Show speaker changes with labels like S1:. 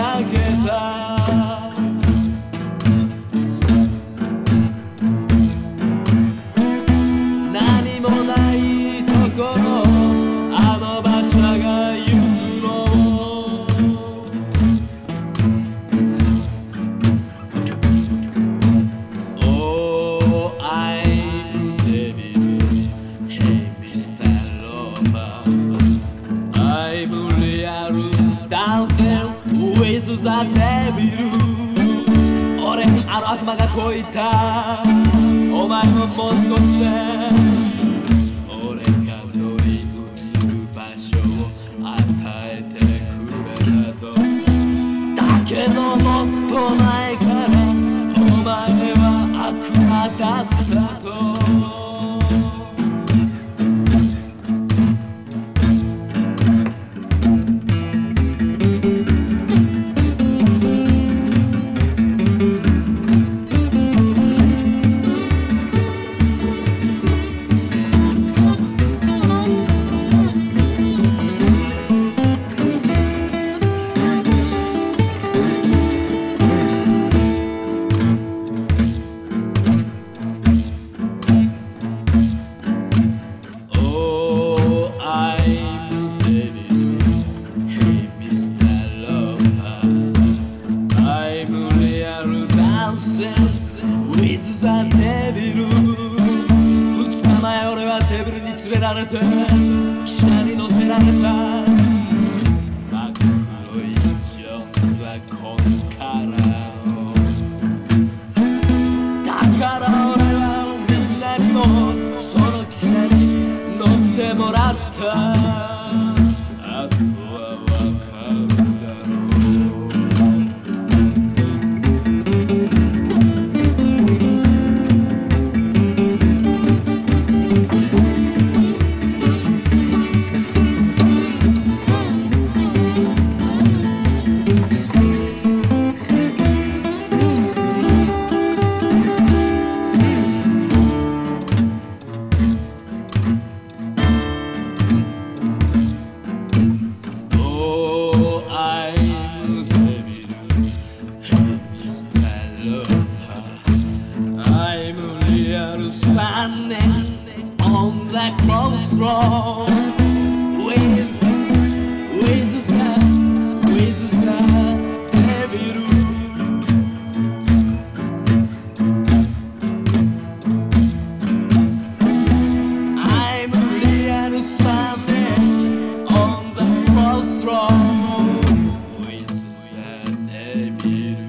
S1: かけた何もないところあの馬車が行くのOh, I'm devil, hey Mr. Lover I'm real dancing with the devil 俺あの悪魔がこいたお前ももう少し俺が乗り移る場所を与えてくれたとだけどもっと前からお前は悪魔だったとテーブルに連れられて汽車に乗せられた真っ黒いジョンズはこのカラーのだから俺はみんなにもその汽車に乗ってもらったあとはわかるだろうStanding on the crossroad with the devil I'm really standing on the crossroad with the devil